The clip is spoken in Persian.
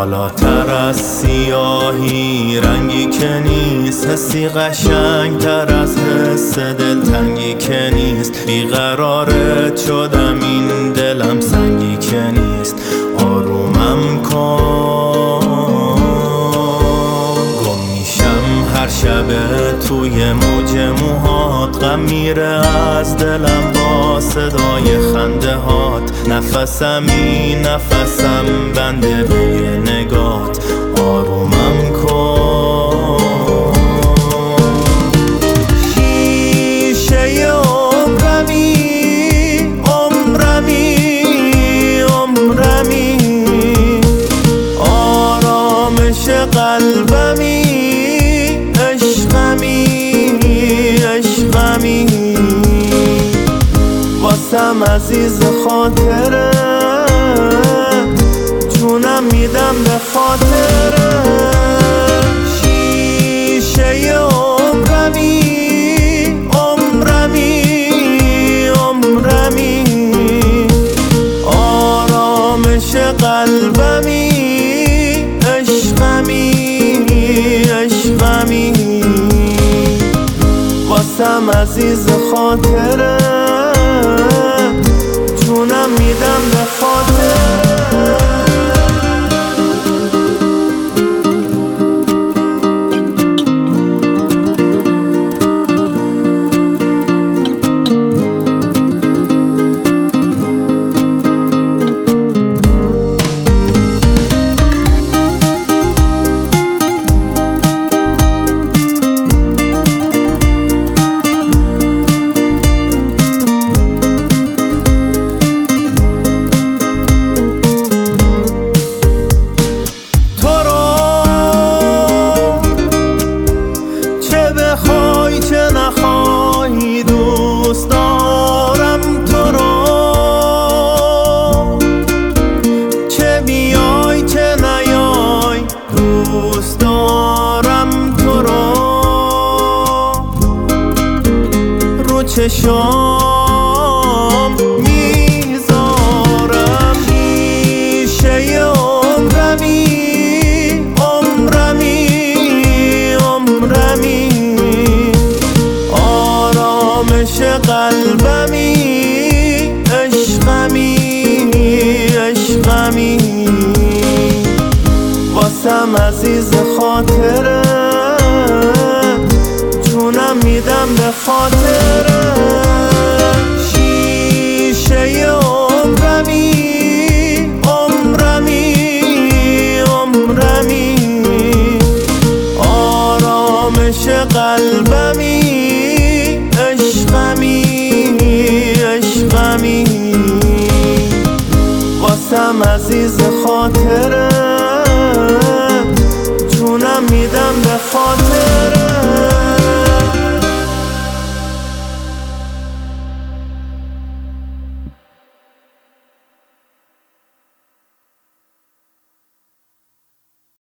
بالاتر از سیاهی رنگی که نیست، حسی قشنگ تر از حس دلتنگی که نیست. بیقرارت شدم این دلم سنگی که نیست. آرومم کن، گم میشم هر شب توی موج موهات. غم میره از دلم با صدای خنده هات. نفسمی نفسم بنده به یه نگات. آرومم کن، شیشه عمرمی عمرمی عمرمی، آرامش قلبمی عشقمی عشقمی. واسم عزیز خاطره، جونم میدم به خاطره. شیشه عمرمی عمرمی عمرمی، آرامش قلبمی عشقمی عشقمی. واسم عزیز خاطره، جونم میدم به خاطره. بخوای چه نخوای دوست دارم تو رو، چه بیای چه نیای دوست دارم تو رو. رو چشام میذارم شیشه عمرمی عمرمی عمرمی، آرامش قلبمی عشقمی عشقمی. واسم عزیز خاطره، جونم میدم به خاطره.